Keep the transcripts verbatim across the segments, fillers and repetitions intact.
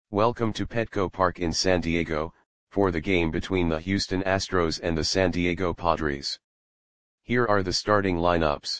Welcome to Petco Park in San Diego, for the game between the Houston Astros and the San Diego Padres. Here are the starting lineups.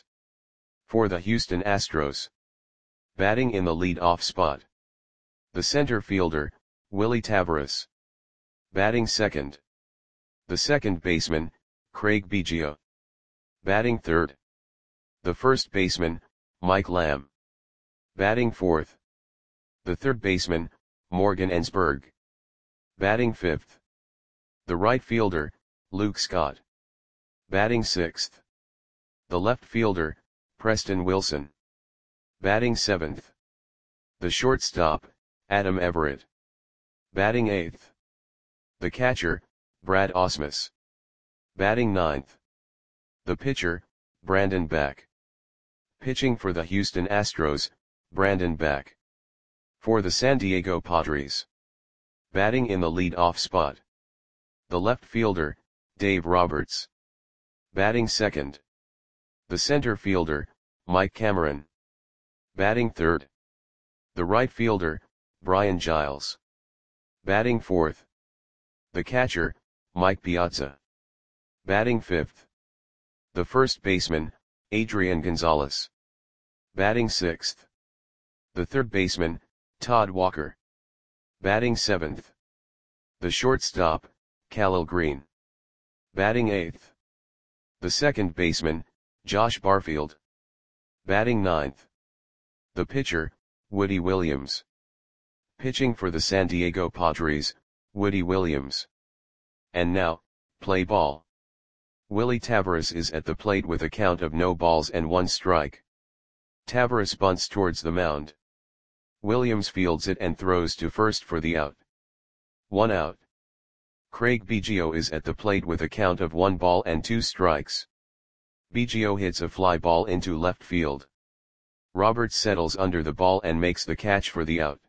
For the Houston Astros. Batting in the lead-off spot. The center fielder, Willy Taveras. Batting second. The second baseman, Craig Biggio. Batting third. The first baseman, Mike Lamb. Batting fourth. The third baseman, Morgan Ensberg. Batting fifth. The right fielder, Luke Scott. Batting sixth. The left fielder, Preston Wilson. Batting seventh. The shortstop, Adam Everett. Batting eighth. The catcher, Brad Ausmus. Batting ninth. The pitcher, Brandon Beck. Pitching for the Houston Astros, Brandon Beck. For the San Diego Padres. Batting in the lead-off spot. The left fielder, Dave Roberts. Batting second. The center fielder, Mike Cameron. Batting third. The right fielder, Brian Giles. Batting fourth. The catcher, Mike Piazza. Batting fifth. The first baseman, Adrian Gonzalez. Batting sixth. The third baseman, Todd Walker. Batting seventh. The shortstop, Khalil Green. Batting eighth. The second baseman, Josh Barfield. Batting ninth. The pitcher, Woody Williams. Pitching for the San Diego Padres, Woody Williams. And now, play ball. Willy Taveras is at the plate with a count of no balls and one strike. Taveras bunts towards the mound. Williams fields it and throws to first for the out. One out. Craig Biggio is at the plate with a count of one ball and two strikes. Biggio hits a fly ball into left field. Roberts settles under the ball and makes the catch for the out.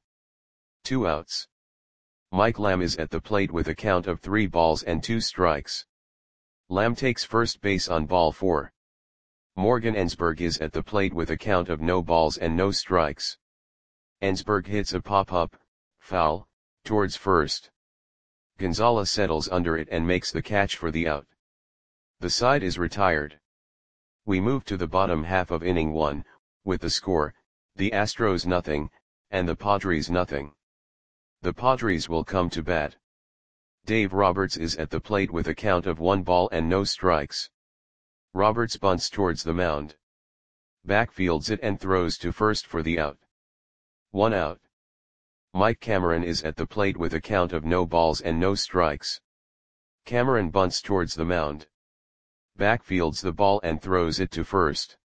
Two outs. Mike Lamb is at the plate with a count of three balls and two strikes. Lamb takes first base on ball four. Morgan Ensberg is at the plate with a count of no balls and no strikes. Ensberg hits a pop-up, foul, towards first. Gonzalez settles under it and makes the catch for the out. The side is retired. We move to the bottom half of inning one, with the score, the Astros nothing, and the Padres nothing. The Padres will come to bat. Dave Roberts is at the plate with a count of one ball and no strikes. Roberts bunts towards the mound. Backfields it and throws to first for the out. One out. Mike Cameron is at the plate with a count of no balls and no strikes. Cameron bunts towards the mound. Backfields the ball and throws it to first.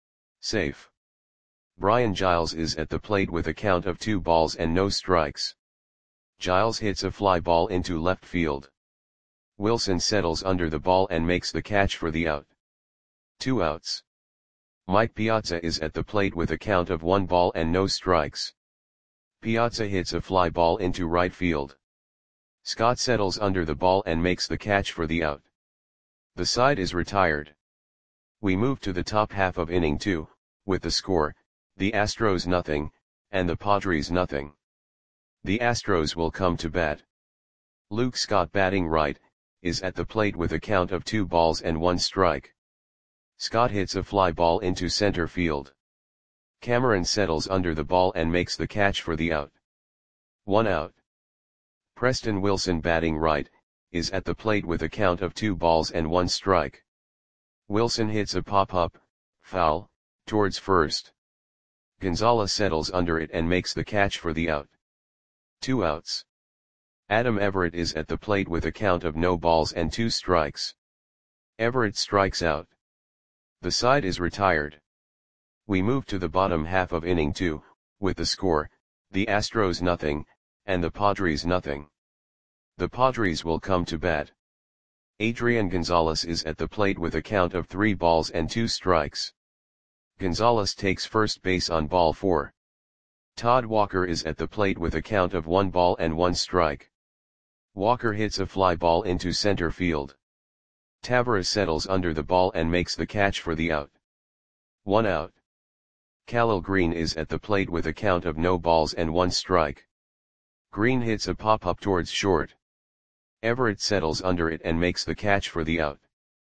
Safe. Brian Giles is at the plate with a count of two balls and no strikes. Giles hits a fly ball into left field. Wilson settles under the ball and makes the catch for the out. Two outs. Mike Piazza is at the plate with a count of one ball and no strikes. Piazza hits a fly ball into right field. Scott settles under the ball and makes the catch for the out. The side is retired. We move to the top half of inning two, with the score, the Astros nothing, and the Padres nothing. The Astros will come to bat. Luke Scott batting right, is at the plate with a count of two balls and one strike. Scott hits a fly ball into center field. Cameron settles under the ball and makes the catch for the out. One out. Preston Wilson batting right, is at the plate with a count of two balls and one strike. Wilson hits a pop-up, foul, towards first. Gonzalez settles under it and makes the catch for the out. Two outs. Adam Everett is at the plate with a count of no balls and two strikes. Everett strikes out. The side is retired. We move to the bottom half of inning two, with the score, the Astros nothing, and the Padres nothing. The Padres will come to bat. Adrian Gonzalez is at the plate with a count of three balls and two strikes. Gonzalez takes first base on ball four. Todd Walker is at the plate with a count of one ball and one strike. Walker hits a fly ball into center field. Taveras settles under the ball and makes the catch for the out. One out. Khalil Green is at the plate with a count of no balls and one strike. Green hits a pop-up towards short. Everett settles under it and makes the catch for the out.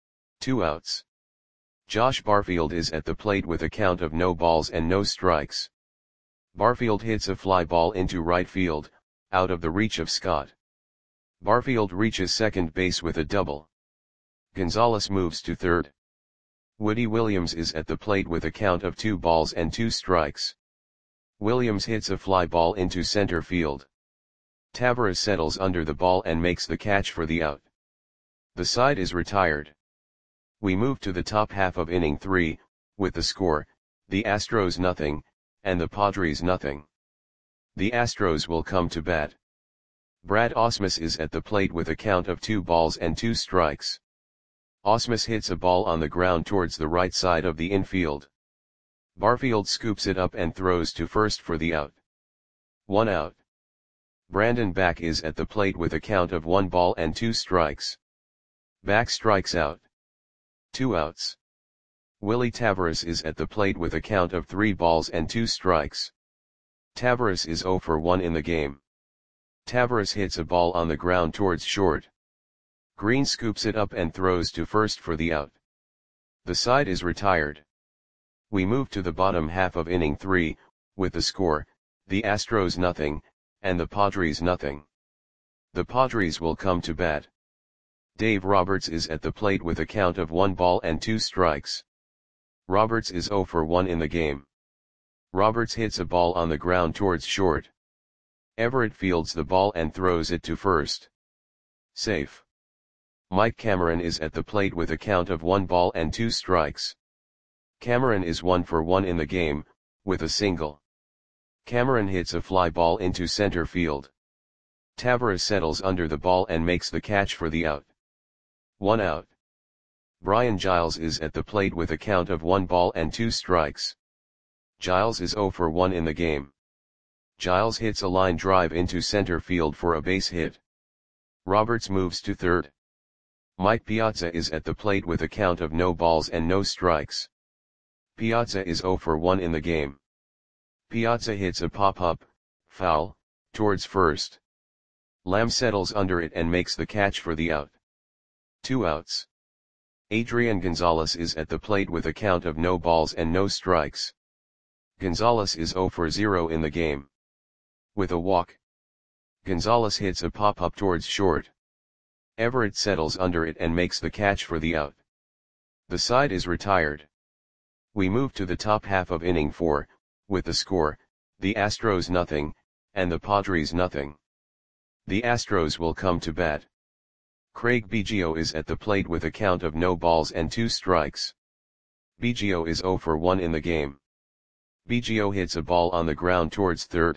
Two outs. Josh Barfield is at the plate with a count of no balls and no strikes. Barfield hits a fly ball into right field, out of the reach of Scott. Barfield reaches second base with a double. Gonzalez moves to third. Woody Williams is at the plate with a count of two balls and two strikes. Williams hits a fly ball into center field. Taveras settles under the ball and makes the catch for the out. The side is retired. We move to the top half of inning three, with the score, the Astros nothing, and the Padres nothing. The Astros will come to bat. Brad Ausmus is at the plate with a count of two balls and two strikes. Ausmus hits a ball on the ground towards the right side of the infield. Barfield scoops it up and throws to first for the out. One out. Brandon Back is at the plate with a count of one ball and two strikes. Back strikes out. Two outs. Willie Taveras is at the plate with a count of three balls and two strikes. Taveras is zero for one in the game. Taveras hits a ball on the ground towards short. Green scoops it up and throws to first for the out. The side is retired. We move to the bottom half of inning three, with the score, the Astros nothing, and the Padres nothing. The Padres will come to bat. Dave Roberts is at the plate with a count of one ball and two strikes. Roberts is zero for one in the game. Roberts hits a ball on the ground towards short. Everett fields the ball and throws it to first. Safe. Mike Cameron is at the plate with a count of one ball and two strikes. Cameron is one for one in the game, with a single. Cameron hits a fly ball into center field. Taveras settles under the ball and makes the catch for the out. One out. Brian Giles is at the plate with a count of one ball and two strikes. Giles is zero for one in the game. Giles hits a line drive into center field for a base hit. Roberts moves to third. Mike Piazza is at the plate with a count of no balls and no strikes. Piazza is zero for one in the game. Piazza hits a pop-up, foul, towards first. Lamb settles under it and makes the catch for the out. Two outs. Adrian Gonzalez is at the plate with a count of no balls and no strikes. Gonzalez is zero for zero in the game. With a walk. Gonzalez hits a pop-up towards short. Everett settles under it and makes the catch for the out. The side is retired. We move to the top half of inning four, with the score, the Astros nothing, and the Padres nothing. The Astros will come to bat. Craig Biggio is at the plate with a count of no balls and two strikes. Biggio is zero for one in the game. Biggio hits a ball on the ground towards third.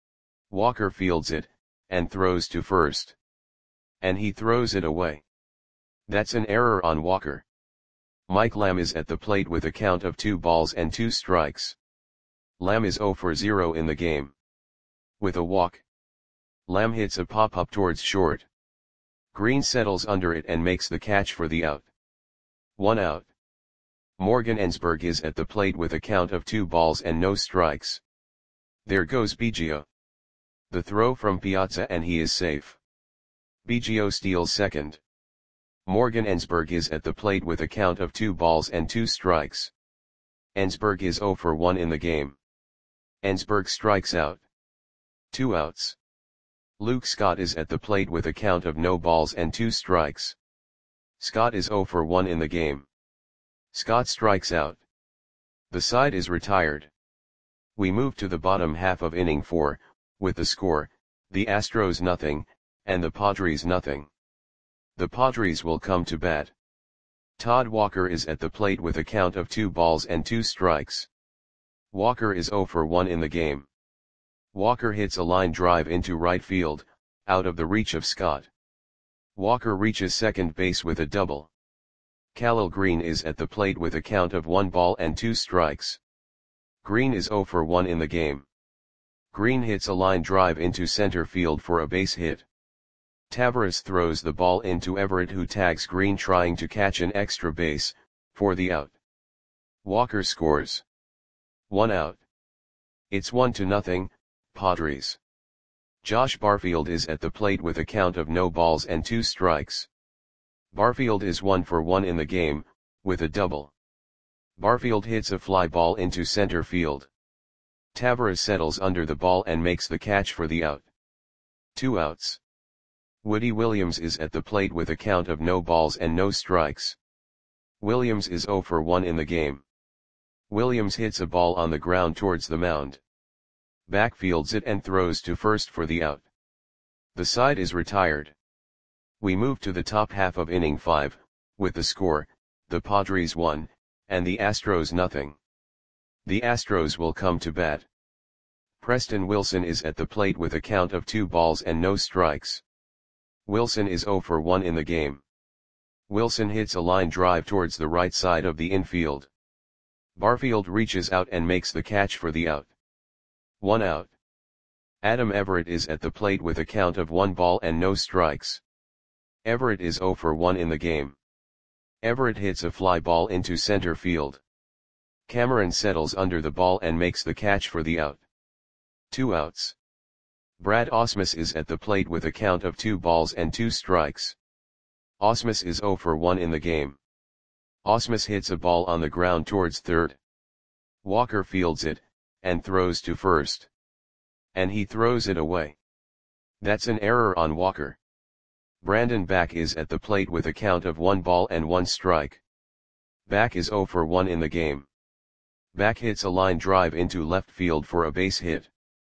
Walker fields it, and throws to first. And he throws it away. That's an error on Walker. Mike Lamb is at the plate with a count of two balls and two strikes. Lamb is zero for zero in the game. With a walk. Lamb hits a pop-up towards short. Green settles under it and makes the catch for the out. One out. Morgan Ensberg is at the plate with a count of two balls and no strikes. There goes Biggio. The throw from Piazza and he is safe. Biggio steals second. Morgan Ensberg is at the plate with a count of two balls and two strikes. Ensberg is zero for one in the game. Ensberg strikes out. Two outs. Luke Scott is at the plate with a count of no balls and two strikes. Scott is zero for one in the game. Scott strikes out. The side is retired. We move to the bottom half of inning four, with the score, the Astros nothing, and the Padres nothing. The Padres will come to bat. Todd Walker is at the plate with a count of two balls and two strikes. Walker is zero for one in the game. Walker hits a line drive into right field, out of the reach of Scott. Walker reaches second base with a double. Khalil Green is at the plate with a count of one ball and two strikes. Green is zero for one in the game. Green hits a line drive into center field for a base hit. Taveras throws the ball into Everett, who tags Green trying to catch an extra base, for the out. Walker scores. One out. It's one to nothing, Padres. Josh Barfield is at the plate with a count of no balls and two strikes. Barfield is one for one in the game, with a double. Barfield hits a fly ball into center field. Tavares settles under the ball and makes the catch for the out. Two outs. Woody Williams is at the plate with a count of no balls and no strikes. Williams is zero for one in the game. Williams hits a ball on the ground towards the mound. Backfields it and throws to first for the out. The side is retired. We move to the top half of inning five, with the score, the Padres one, and the Astros nothing. The Astros will come to bat. Preston Wilson is at the plate with a count of two balls and no strikes. Wilson is zero for one in the game. Wilson hits a line drive towards the right side of the infield. Barfield reaches out and makes the catch for the out. One out. Adam Everett is at the plate with a count of one ball and no strikes. Everett is zero for one in the game. Everett hits a fly ball into center field. Cameron settles under the ball and makes the catch for the out. Two outs. Brad Ausmus is at the plate with a count of two balls and two strikes. Ausmus is zero for one in the game. Ausmus hits a ball on the ground towards third. Walker fields it, and throws to first. And he throws it away. That's an error on Walker. Brandon Back is at the plate with a count of one ball and one strike. Back is zero for one in the game. Back hits a line drive into left field for a base hit.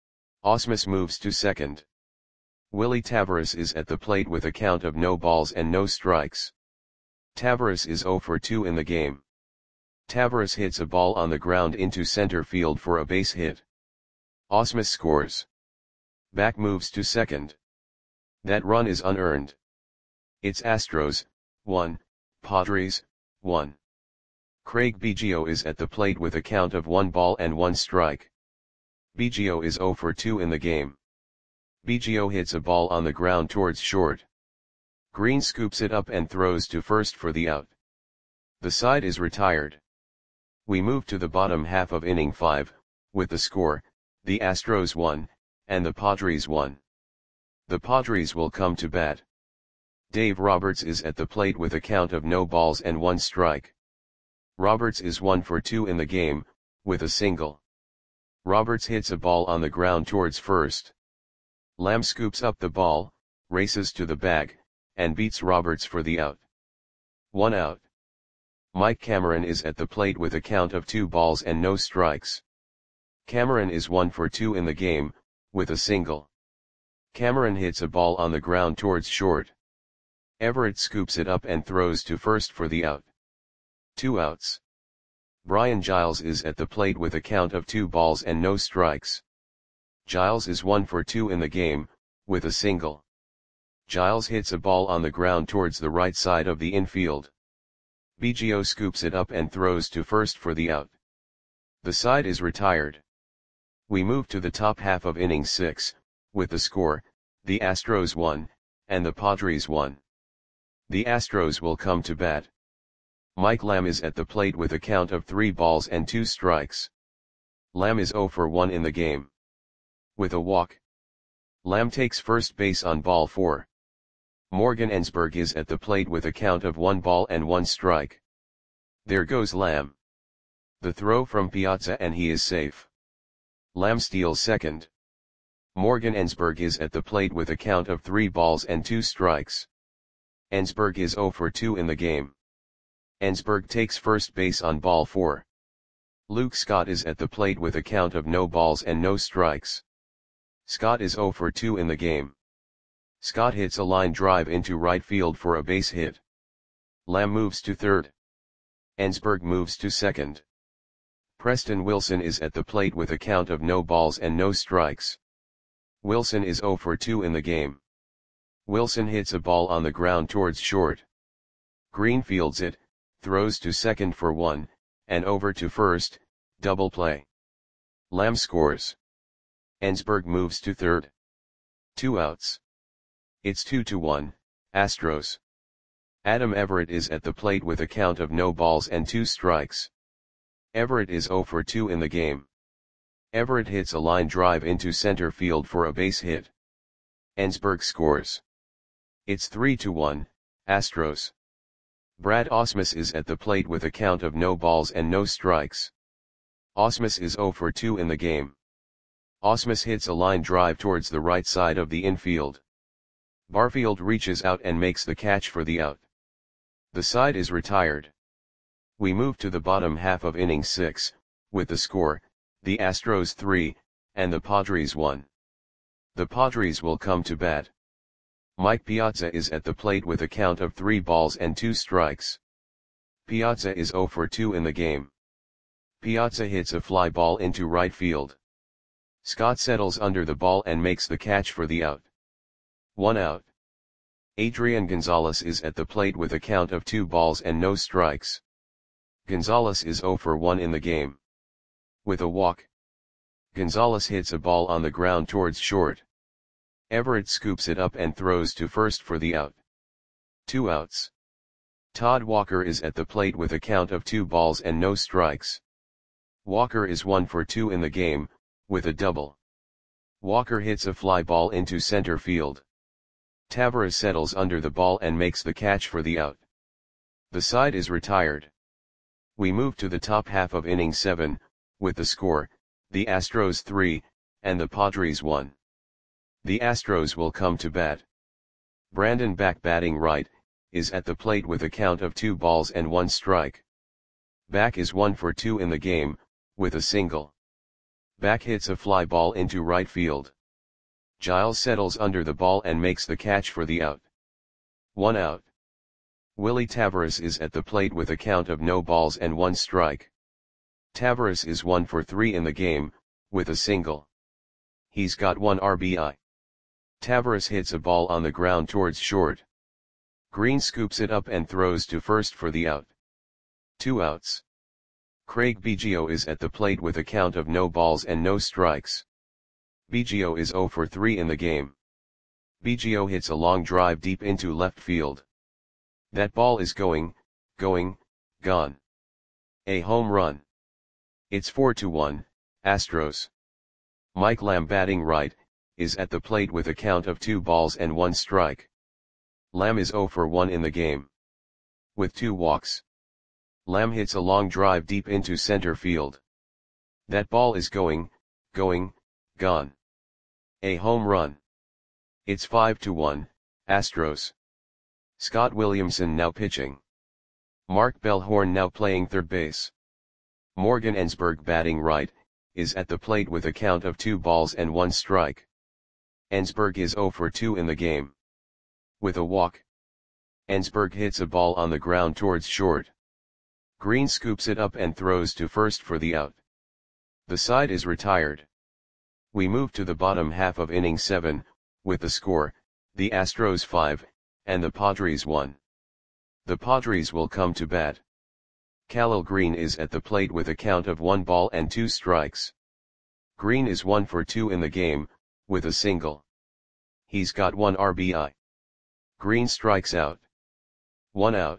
Ausmus moves to second. Willie Tavares is at the plate with a count of no balls and no strikes. Tavares is zero for two in the game. Tavares hits a ball on the ground into center field for a base hit. Ausmus scores. Back moves to second. That run is unearned. It's Astros, one, Padres, one. Craig Biggio is at the plate with a count of one ball and one strike. Biggio is zero for two in the game. Biggio hits a ball on the ground towards short. Green scoops it up and throws to first for the out. The side is retired. We move to the bottom half of inning five, with the score, the Astros one, and the Padres one. The Padres will come to bat. Dave Roberts is at the plate with a count of no balls and one strike. Roberts is one for two in the game, with a single. Roberts hits a ball on the ground towards first. Lamb scoops up the ball, races to the bag, and beats Roberts for the out. One out. Mike Cameron is at the plate with a count of two balls and no strikes. Cameron is one for two in the game, with a single. Cameron hits a ball on the ground towards short. Everett scoops it up and throws to first for the out. Two outs. Brian Giles is at the plate with a count of two balls and no strikes. Giles is one for two in the game, with a single. Giles hits a ball on the ground towards the right side of the infield. Biggio scoops it up and throws to first for the out. The side is retired. We move to the top half of inning six, with the score, the Astros one, and the Padres one. The Astros will come to bat. Mike Lamb is at the plate with a count of three balls and two strikes. Lamb is zero for one in the game. With a walk. Lamb takes first base on ball four. Morgan Ensberg is at the plate with a count of one ball and one strike. There goes Lamb. The throw from Piazza and he is safe. Lamb steals second. Morgan Ensberg is at the plate with a count of three balls and two strikes. Ensberg is zero for two in the game. Ensberg takes first base on ball four. Luke Scott is at the plate with a count of no balls and no strikes. Scott is zero for two in the game. Scott hits a line drive into right field for a base hit. Lamb moves to third. Ensberg moves to second. Preston Wilson is at the plate with a count of no balls and no strikes. Wilson is zero for two in the game. Wilson hits a ball on the ground towards short. Green fields it, throws to second for one, and over to first, double play. Lamb scores. Ensberg moves to third. Two outs. It's two to one, Astros. Adam Everett is at the plate with a count of no balls and two strikes. Everett is zero for two in the game. Everett hits a line drive into center field for a base hit. Ensberg scores. It's three to one, Astros. Brad Ausmus is at the plate with a count of no balls and no strikes. Ausmus is zero for two in the game. Ausmus hits a line drive towards the right side of the infield. Barfield reaches out and makes the catch for the out. The side is retired. We move to the bottom half of inning six, with the score, the Astros three, and the Padres one. The Padres will come to bat. Mike Piazza is at the plate with a count of three balls and two strikes. Piazza is zero for two in the game. Piazza hits a fly ball into right field. Scott settles under the ball and makes the catch for the out. One out. Adrian Gonzalez is at the plate with a count of two balls and no strikes. Gonzalez is zero for one in the game. With a walk, Gonzalez hits a ball on the ground towards short. Everett scoops it up and throws to first for the out. Two outs. Todd Walker is at the plate with a count of two balls and no strikes. Walker is one for two in the game, with a double. Walker hits a fly ball into center field. Tavares settles under the ball and makes the catch for the out. The side is retired. We move to the top half of inning seven, with the score, the Astros three, and the Padres one. The Astros will come to bat. Brandon Back, batting right, is at the plate with a count of two balls and one strike. Back is one for two in the game, with a single. Back hits a fly ball into right field. Giles settles under the ball and makes the catch for the out. One out. Willie Tavares is at the plate with a count of no balls and one strike. Tavares is one for three in the game, with a single. He's got one R B I. Tavares hits a ball on the ground towards short. Green scoops it up and throws to first for the out. Two outs. Craig Biggio is at the plate with a count of no balls and no strikes. Biggio is zero for three in the game. Biggio hits a long drive deep into left field. That ball is going, going, gone. A home run. It's four to one, Astros. Mike Lamb, batting right, is at the plate with a count of two balls and one strike. Lamb is zero for one in the game. With two walks. Lamb hits a long drive deep into center field. That ball is going, going, gone. A home run. It's five to one, Astros. Scott Williamson now pitching. Mark Bellhorn now playing third base. Morgan Ensberg, batting right, is at the plate with a count of two balls and one strike. Ensberg is zero for two in the game. With a walk, Ensberg hits a ball on the ground towards short. Green scoops it up and throws to first for the out. The side is retired. We move to the bottom half of inning seven, with the score, the Astros five, and the Padres one. The Padres will come to bat. Khalil Green is at the plate with a count of one ball and two strikes. Green is one for two in the game, with a single. He's got one R B I. Green strikes out. One out.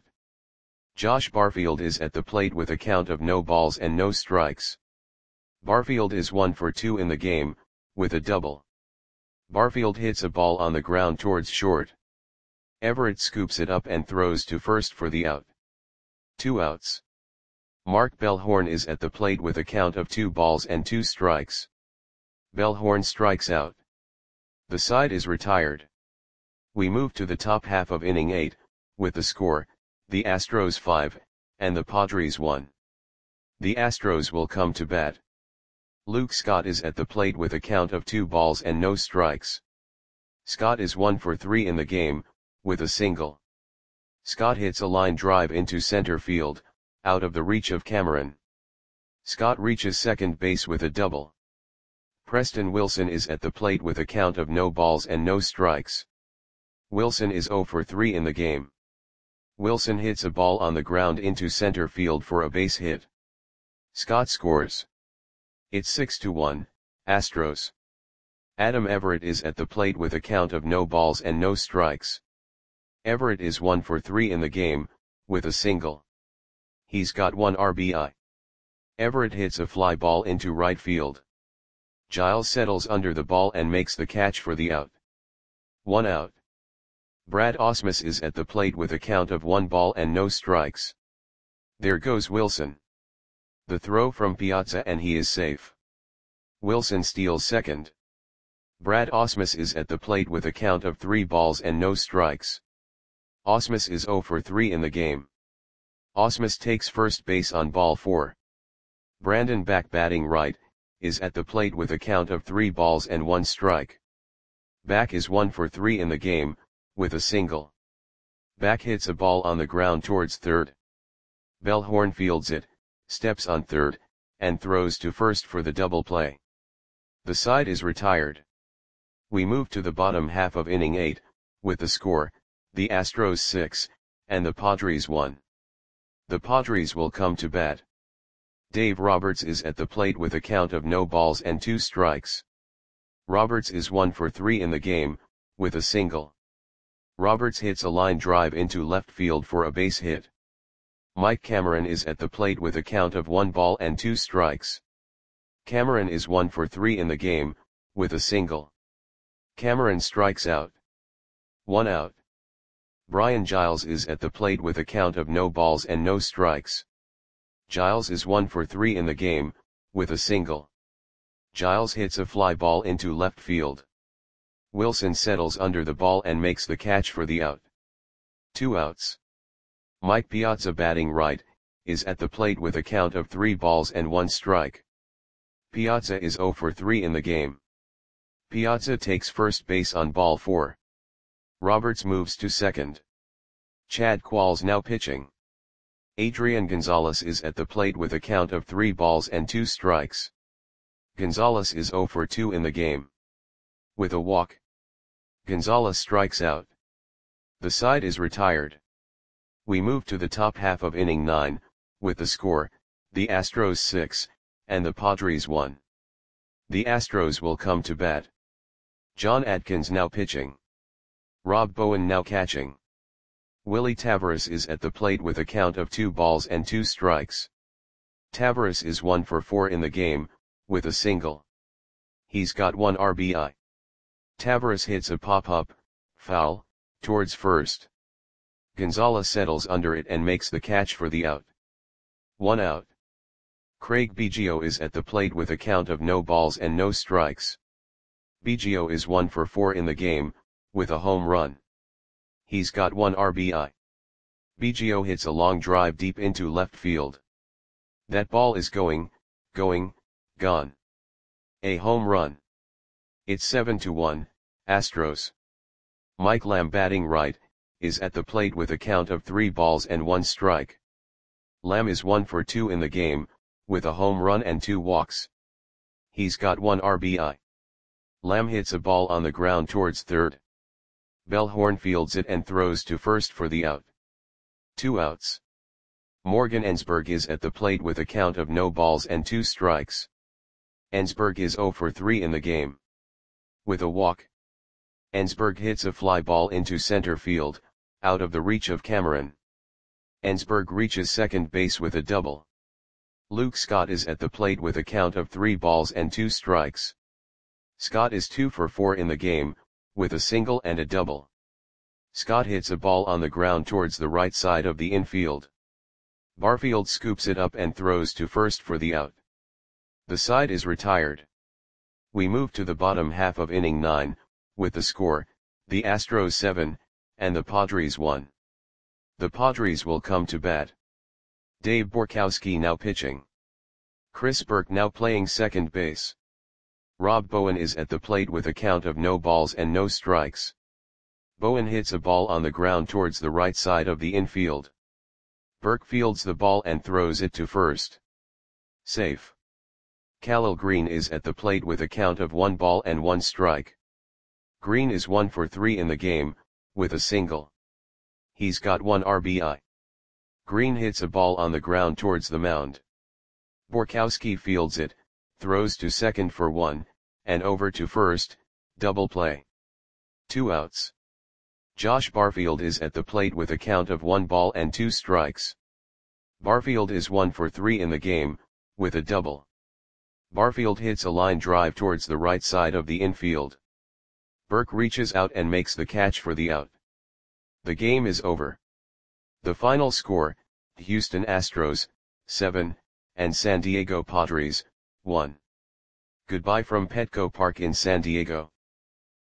Josh Barfield is at the plate with a count of no balls and no strikes. Barfield is one for two in the game, with a double. Barfield hits a ball on the ground towards short. Everett scoops it up and throws to first for the out. Two outs. Mark Bellhorn is at the plate with a count of two balls and two strikes. Bellhorn strikes out. The side is retired. We move to the top half of inning eight, with the score, the Astros five, and the Padres one. The Astros will come to bat. Luke Scott is at the plate with a count of two balls and no strikes. Scott is one for three in the game, with a single. Scott hits a line drive into center field, out of the reach of Cameron. Scott reaches second base with a double. Preston Wilson is at the plate with a count of no balls and no strikes. Wilson is zero for three in the game. Wilson hits a ball on the ground into center field for a base hit. Scott scores. It's six to one, Astros. Adam Everett is at the plate with a count of no balls and no strikes. Everett is one for three in the game, with a single. He's got one R B I. Everett hits a fly ball into right field. Giles settles under the ball and makes the catch for the out. One out. Brad Ausmus is at the plate with a count of one ball and no strikes. There goes Wilson. The throw from Piazza and he is safe. Wilson steals second. Brad Ausmus is at the plate with a count of three balls and no strikes. Ausmus is zero for three in the game. Ausmus takes first base on ball four. Brandon Back, batting right, is at the plate with a count of three balls and one strike. Back is one for three in the game, with a single. Back hits a ball on the ground towards third. Bellhorn fields it, steps on third, and throws to first for the double play. The side is retired. We move to the bottom half of inning eight, with the score, the Astros six, and the Padres one. The Padres will come to bat. Dave Roberts is at the plate with a count of no balls and two strikes. Roberts is one for three in the game, with a single. Roberts hits a line drive into left field for a base hit. Mike Cameron is at the plate with a count of one ball and two strikes. Cameron is one for three in the game, with a single. Cameron strikes out. One out. Brian Giles is at the plate with a count of no balls and no strikes. Giles is one for three in the game, with a single. Giles hits a fly ball into left field. Wilson settles under the ball and makes the catch for the out. Two outs. Mike Piazza, batting right, is at the plate with a count of three balls and one strike. Piazza is zero for three in the game. Piazza takes first base on ball four. Roberts moves to second. Chad Qualls now pitching. Adrian Gonzalez is at the plate with a count of three balls and two strikes. Gonzalez is zero for two in the game. With a walk, Gonzalez strikes out. The side is retired. We move to the top half of inning nine, with the score, the Astros six, and the Padres one. The Astros will come to bat. John Atkins now pitching. Rob Bowen now catching. Willie Taveras is at the plate with a count of two balls and two strikes. Taveras is one for four in the game, with a single. He's got one R B I. Taveras hits a pop-up, foul, towards first. Gonzalez settles under it and makes the catch for the out. One out. Craig Biggio is at the plate with a count of no balls and no strikes. Biggio is one for four in the game, with a home run. He's got one R B I. Biggio hits a long drive deep into left field. That ball is going, going, gone. A home run. It's seven to one, Astros. Mike Lamb, batting right, is at the plate with a count of three balls and one strike. Lamb is one for two in the game, with a home run and two walks. He's got one R B I. Lamb hits a ball on the ground towards third. Bellhorn fields it and throws to first for the out. Two outs. Morgan Ensberg is at the plate with a count of no balls and two strikes. Ensberg is zero for three in the game. With a walk, Ensberg hits a fly ball into center field, out of the reach of Cameron. Ensberg reaches second base with a double. Luke Scott is at the plate with a count of three balls and two strikes. Scott is two for four in the game, with a single and a double. Scott hits a ball on the ground towards the right side of the infield. Barfield scoops it up and throws to first for the out. The side is retired. We move to the bottom half of inning nine, with the score, the Astros seven, and the Padres one. The Padres will come to bat. Dave Borkowski now pitching. Chris Burke now playing second base. Rob Bowen is at the plate with a count of no balls and no strikes. Bowen hits a ball on the ground towards the right side of the infield. Burke fields the ball and throws it to first. Safe. Khalil Green is at the plate with a count of one ball and one strike. Green is one for three in the game, with a single. He's got one R B I. Green hits a ball on the ground towards the mound. Borkowski fields it, throws to second for one, and over to first, double play. Two outs. Josh Barfield is at the plate with a count of one ball and two strikes. Barfield is one for three in the game, with a double. Barfield hits a line drive towards the right side of the infield. Burke reaches out and makes the catch for the out. The game is over. The final score, Houston Astros, seven, and San Diego Padres, one. Goodbye from Petco Park in San Diego.